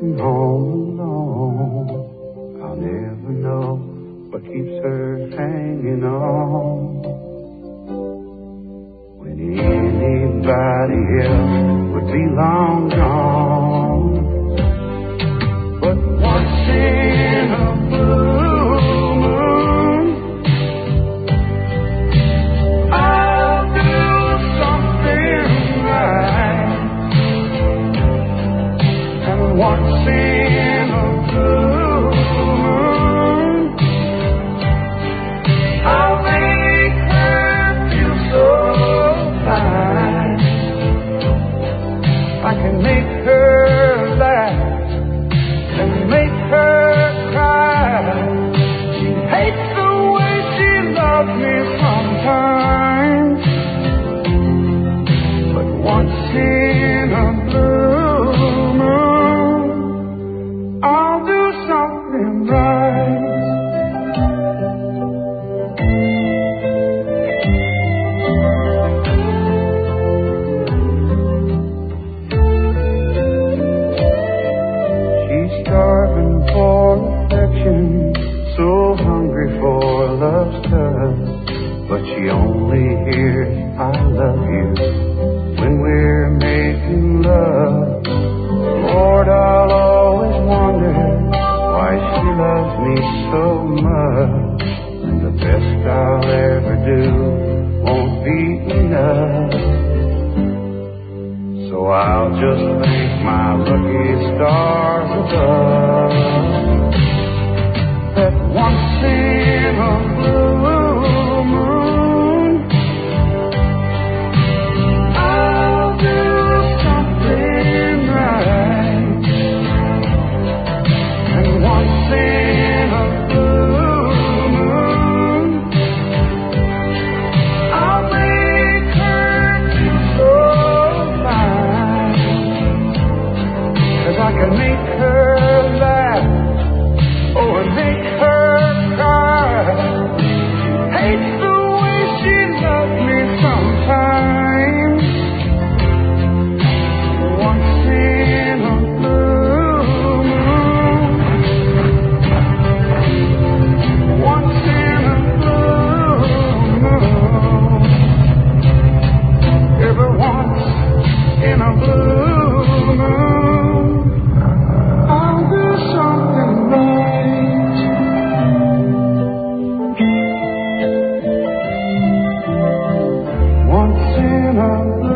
sitting home alone. I'll never know what keeps her hanging on. When anybody else would be long gone. But once in a blue moon, I'll do something right. And once in a blue moon, I'll make her feel so fine. I can make her laugh and make her cry. She hates the way she loves me sometimes, but once in a blue moon, I'll do something right. She's starving for affection, so hungry for love's touch, but she only hears I love you when we're making love. Lord, I'll always wonder why she loves me so much, and the best I'll ever do won't be enough. So I'll just thank my lucky stars above that once in a blue moon, I'll do something right. And once in a blue moon, I'll make her feel so fine. 'Cause I can make her laugh, oh, and make her cry. Hates the way she loves me sometimes. Once in a blue moon, once in a blue moon, every once in a blue moon, I'll do something right. Once in a blue